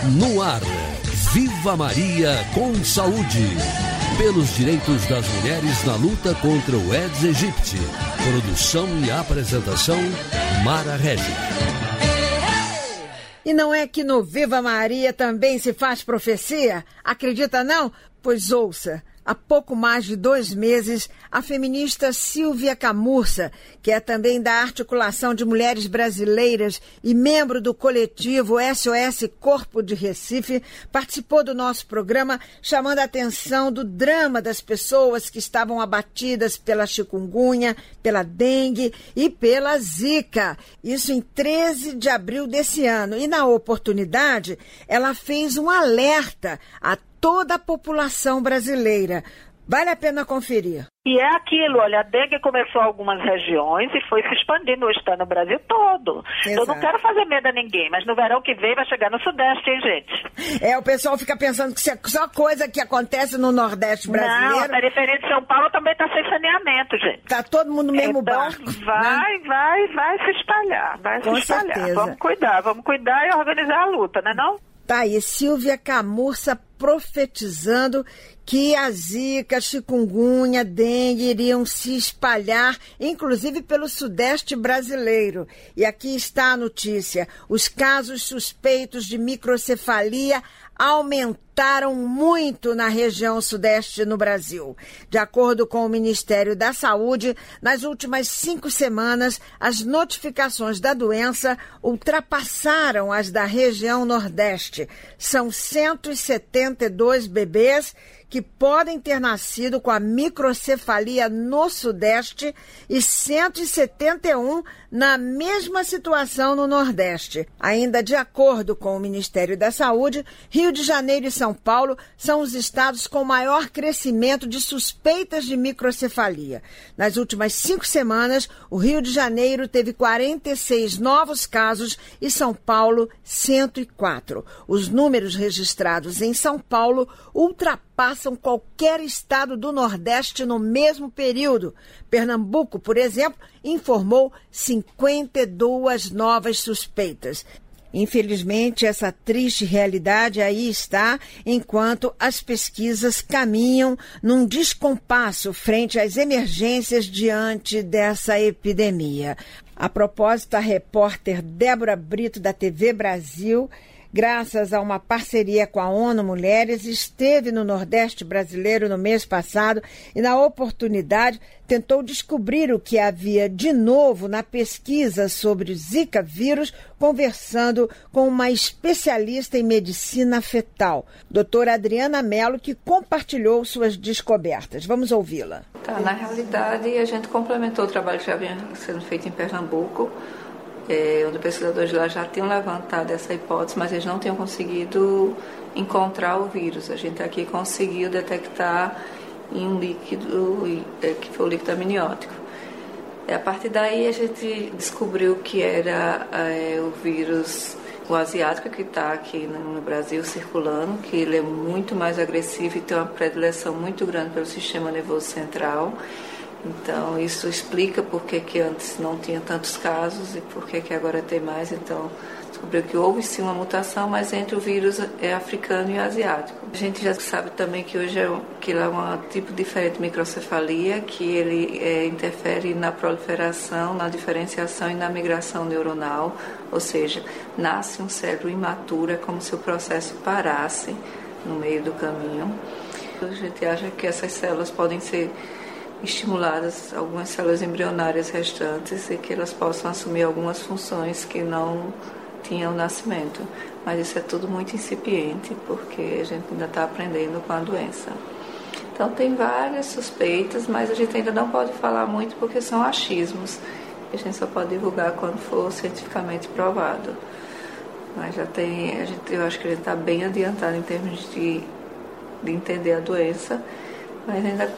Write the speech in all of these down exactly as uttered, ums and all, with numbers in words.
No ar, Viva Maria com Saúde. Pelos direitos das mulheres na luta contra o Aedes aegypti. Produção e apresentação, Mara Regis. E não é que no Viva Maria também se faz profecia? Acredita não? Pois ouça. Há pouco mais de dois meses, a feminista Silvia Camurça, que é também da Articulação de Mulheres Brasileiras e membro do coletivo S O S Corpo de Recife, participou do nosso programa chamando a atenção do drama das pessoas que estavam abatidas pela chikungunya, pela dengue e pela zika. Isso em treze de abril desse ano. E na oportunidade, ela fez um alerta a toda a população brasileira. Vale a pena conferir. E é aquilo, olha, a dengue começou em algumas regiões e foi se expandindo hoje, está no Brasil todo. Exato. Eu não quero fazer medo a ninguém, mas no verão que vem vai chegar no Sudeste, hein, gente? É, o pessoal fica pensando que é só coisa que acontece no Nordeste brasileiro. Não, a periferia de São Paulo também está sem saneamento, gente. Está todo mundo no mesmo então, barco. vai, né? vai, vai se espalhar, vai Com se espalhar. certeza. Vamos cuidar, vamos cuidar e organizar a luta, né não? Tá aí, Silvia Camurça profetizando que a zika, chikungunya, dengue iriam se espalhar, inclusive pelo Sudeste brasileiro. E aqui está a notícia. Os casos suspeitos de microcefalia aumentaram muito na região Sudeste no Brasil. De acordo com o Ministério da Saúde, nas últimas cinco semanas, as notificações da doença ultrapassaram as da região Nordeste. São cento e setenta e dois bebês que podem ter nascido com a microcefalia no Sudeste e cento e setenta e um na mesma situação no Nordeste. Ainda de acordo com o Ministério da Saúde, Rio de Janeiro e São Paulo são os estados com maior crescimento de suspeitas de microcefalia. Nas últimas cinco semanas, o Rio de Janeiro teve quarenta e seis novos casos e São Paulo cento e quatro. Os números registrados em São Paulo ultrapassam qualquer estado do Nordeste no mesmo período. Pernambuco, por exemplo, informou cinquenta e duas novas suspeitas. Infelizmente, essa triste realidade aí está, enquanto as pesquisas caminham num descompasso frente às emergências diante dessa epidemia. A propósito, a repórter Débora Brito, da T V Brasil, graças a uma parceria com a ONU Mulheres, esteve no Nordeste brasileiro no mês passado e, na oportunidade, tentou descobrir o que havia de novo na pesquisa sobre o Zika vírus, conversando com uma especialista em medicina fetal, doutora Adriana Mello, que compartilhou suas descobertas. Vamos ouvi-la. Tá, na realidade, a gente complementou o trabalho que já vinha sendo feito em Pernambuco, É, onde pesquisadores lá já tinham levantado essa hipótese, mas eles não tinham conseguido encontrar o vírus. A gente aqui conseguiu detectar em um líquido, que foi o líquido amniótico. É, a partir daí a gente descobriu que era é, o vírus, o asiático, que está aqui no Brasil circulando, que ele é muito mais agressivo e tem uma predileção muito grande pelo sistema nervoso central. Então, isso explica por que, que antes não tinha tantos casos e por que, que agora tem mais. Então, descobriu que houve sim uma mutação, mas entre o vírus é africano e asiático. A gente já sabe também que hoje é, que ele é um tipo diferente de microcefalia, que ele é, interfere na proliferação, na diferenciação e na migração neuronal, ou seja, nasce um cérebro imaturo, é como se o processo parasse no meio do caminho. A gente acha que essas células podem ser estimuladas, algumas células embrionárias restantes, e que elas possam assumir algumas funções que não tinham nascimento. Mas isso é tudo muito incipiente, porque a gente ainda está aprendendo com a doença. Então tem várias suspeitas, mas a gente ainda não pode falar muito porque são achismos. A gente só pode divulgar quando for cientificamente provado. Mas já tem, a gente, eu acho que a gente está bem adiantado em termos de, de entender a doença, mas ainda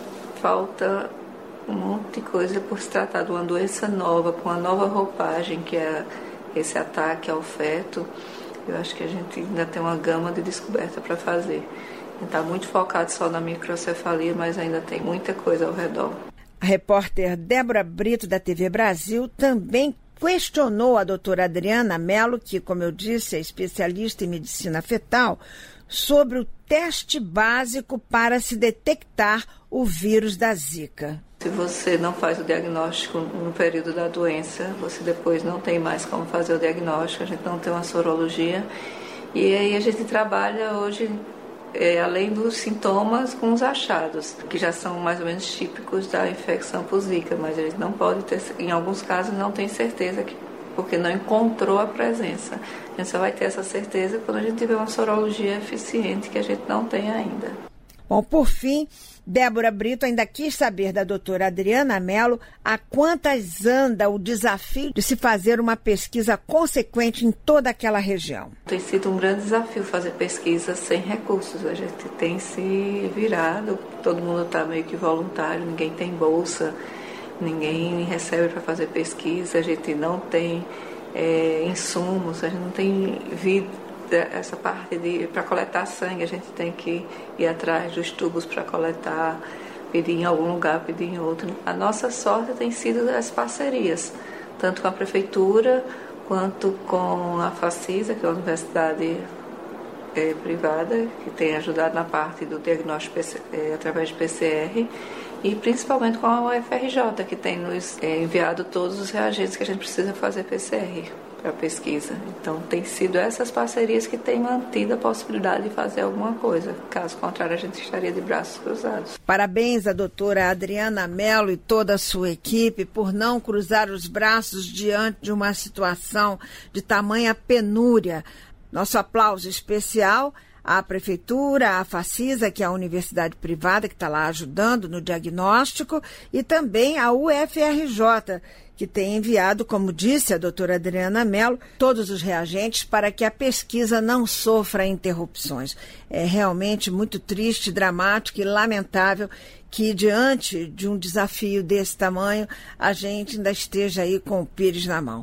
falta um monte de coisa por se tratar de uma doença nova, com uma nova roupagem, que é esse ataque ao feto. Eu acho que a gente ainda tem uma gama de descoberta para fazer. Está muito focado só na microcefalia, mas ainda tem muita coisa ao redor. A repórter Débora Brito, da T V Brasil, também questionou a doutora Adriana Mello, que, como eu disse, é especialista em medicina fetal, sobre o teste básico para se detectar o vírus da Zika. Se você não faz o diagnóstico no período da doença, você depois não tem mais como fazer o diagnóstico, a gente não tem uma sorologia. E aí a gente trabalha hoje, é, além dos sintomas, com os achados, que já são mais ou menos típicos da infecção por Zika, mas a gente não pode ter, em alguns casos não tem certeza, que, porque não encontrou a presença. A gente só vai ter essa certeza quando a gente tiver uma sorologia eficiente, que a gente não tem ainda. Bom, por fim, Débora Brito ainda quis saber da doutora Adriana Mello a quantas anda o desafio de se fazer uma pesquisa consequente em toda aquela região. Tem sido um grande desafio fazer pesquisa sem recursos. A gente tem se virado, todo mundo está meio que voluntário, ninguém tem bolsa, ninguém recebe para fazer pesquisa, a gente não tem é, insumos, a gente não tem vida. Essa parte de para coletar sangue, a gente tem que ir atrás dos tubos para coletar, pedir em algum lugar, pedir em outro. A nossa sorte tem sido as parcerias, tanto com a prefeitura quanto com a Facisa, que é a universidade é, privada, que tem ajudado na parte do diagnóstico é, através de P C R, e principalmente com a U F R J, que tem nos é, enviado todos os reagentes que a gente precisa fazer P C R para pesquisa. Então, tem sido essas parcerias que têm mantido a possibilidade de fazer alguma coisa. Caso contrário, a gente estaria de braços cruzados. Parabéns à doutora Adriana Mello e toda a sua equipe por não cruzar os braços diante de uma situação de tamanha penúria. Nosso aplauso especial à Prefeitura, à Facisa, que é a universidade privada que está lá ajudando no diagnóstico, e também à U F R J, que tem enviado, como disse a doutora Adriana Mello, todos os reagentes para que a pesquisa não sofra interrupções. É realmente muito triste, dramático e lamentável que, diante de um desafio desse tamanho, a gente ainda esteja aí com o pires na mão.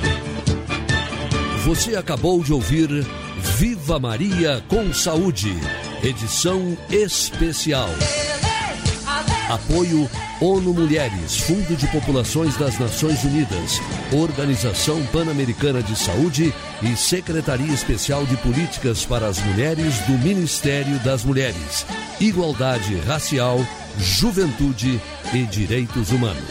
Você acabou de ouvir Viva Maria com Saúde, edição especial. Apoio ONU Mulheres, Fundo de Populações das Nações Unidas, Organização Pan-Americana de Saúde e Secretaria Especial de Políticas para as Mulheres do Ministério das Mulheres, Igualdade Racial, Juventude e Direitos Humanos.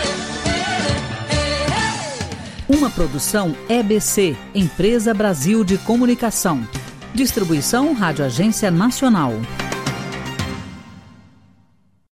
Uma produção E B C, Empresa Brasil de Comunicação. Distribuição Rádio Agência Nacional.